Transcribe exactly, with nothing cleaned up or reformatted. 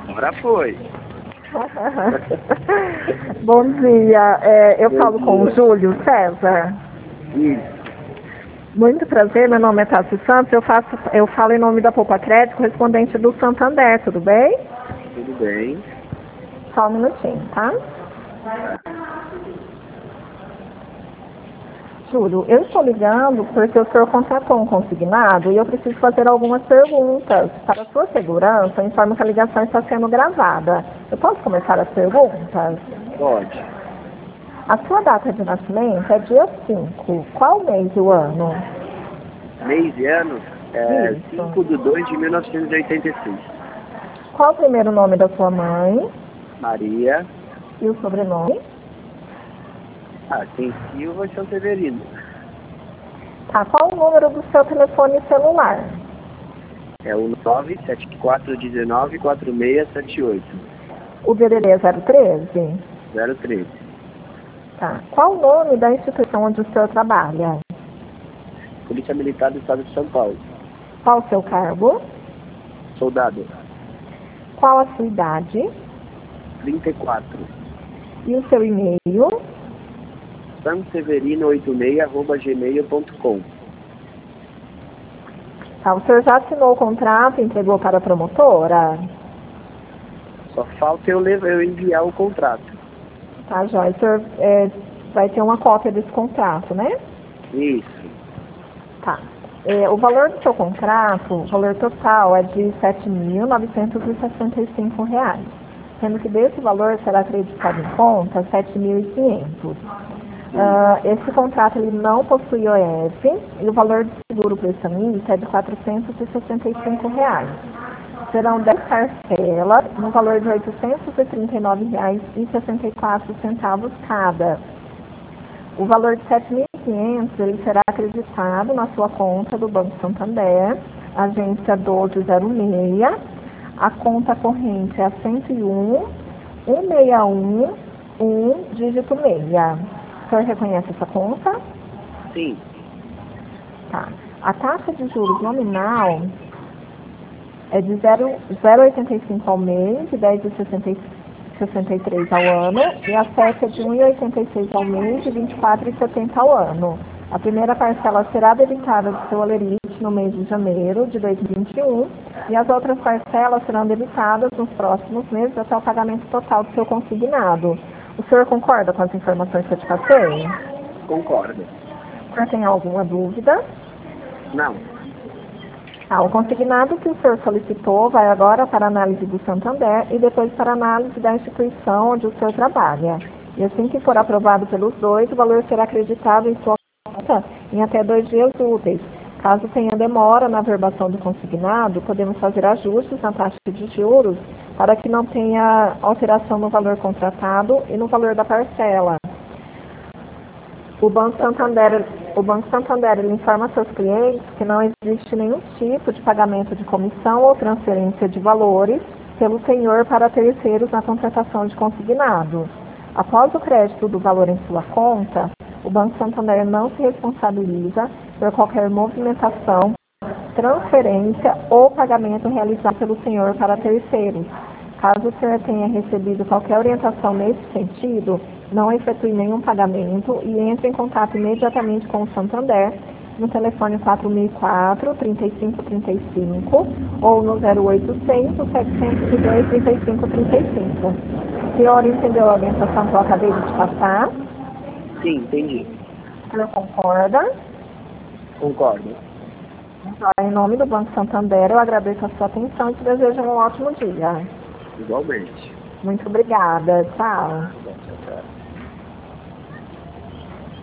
Agora foi. Bom dia, é, eu Bom falo dia. com o Júlio César. Isso. Muito prazer, meu nome é Tassi Santos, eu, faço, eu falo em nome da Poupa Crédito, correspondente do Santander, tudo bem? Tudo bem. Só um minutinho, tá? Tá. Júlio, eu estou ligando porque o senhor contratou um consignado e eu preciso fazer algumas perguntas. Para a sua segurança, eu informo que a ligação está sendo gravada. Eu posso começar as perguntas? Pode. A sua data de nascimento é dia cinco. Qual mês e o ano? Mês e ano é Isso. cinco de dois de mil novecentos e oitenta e seis. Qual o primeiro nome da sua mãe Maria. e o sobrenome? Ah, tem Silva e São Severino. Tá, qual o número do seu telefone celular? É o nove sete quatro um nove quatro seis sete oito. O D D D é zero treze? zero três. Tá. Qual o nome da instituição onde o senhor trabalha? Polícia Militar do Estado de São Paulo. Qual o seu cargo? Soldado. Qual a sua idade? trinta e quatro. E o seu e-mail? sanseverino oitenta e seis arroba gmail ponto com. Tá, o senhor já assinou o contrato e entregou para a promotora? Só falta eu, levar, eu enviar o contrato. Tá, Joia. O senhor é, vai ter uma cópia desse contrato, né? Isso. Tá. É, o valor do seu contrato, o valor total é de sete mil novecentos e sessenta e cinco reais, sendo que desse valor será acreditado em conta sete mil e quinhentos. Uh, esse contrato ele não possui O F e o valor de seguro prestamista é de quatrocentos e sessenta e cinco reais. Serão dez parcelas no valor de oitocentos e trinta e nove reais e sessenta e quatro centavos cada. O valor de sete mil e quinhentos ele será acreditado na sua conta do Banco Santander, agência doze zero seis, a conta corrente é a cento e um, cento e sessenta e um, um, dígito seis. O senhor reconhece essa conta? Sim. Tá. A taxa de juros nominal é de zero vírgula oitenta e cinco ao mês e dez vírgula sessenta e três ao ano, e a F E C é de um vírgula oitenta e seis ao mês e vinte e quatro vírgula setenta ao ano. A primeira parcela será debitada do seu alerite no mês de janeiro de dois mil e vinte e um e as outras parcelas serão debitadas nos próximos meses até o pagamento total do seu consignado. O senhor concorda com as informações que eu te passei? Concordo. O senhor tem alguma dúvida? Não. Ah, o consignado que o senhor solicitou vai agora para a análise do Santander e depois para a análise da instituição onde o senhor trabalha. E assim que for aprovado pelos dois, o valor será acreditado em sua conta em até dois dias úteis. Caso tenha demora na averbação do consignado, podemos fazer ajustes na taxa de juros para que não tenha alteração no valor contratado e no valor da parcela. O Banco Santander, o Banco Santander ele informa seus clientes que não existe nenhum tipo de pagamento de comissão ou transferência de valores pelo senhor para terceiros na contratação de consignado. Após o crédito do valor em sua conta, o Banco Santander não se responsabiliza por qualquer movimentação, transferência ou pagamento realizado pelo senhor para terceiros. Caso o senhor tenha recebido qualquer orientação nesse sentido, não efetue nenhum pagamento e entre em contato imediatamente com o Santander no telefone quatro mil e quatro, trinta e cinco trinta e cinco ou no zero oitocentos, setecentos e dois, trinta e cinco trinta e cinco. O senhor entendeu a orientação que eu acabei de te passar? Sim, entendi. O senhor concorda? Concordo. Em nome do Banco Santander, eu agradeço a sua atenção e te desejo um ótimo dia. Igualmente. Muito obrigada. Tchau. Tchau, tchau.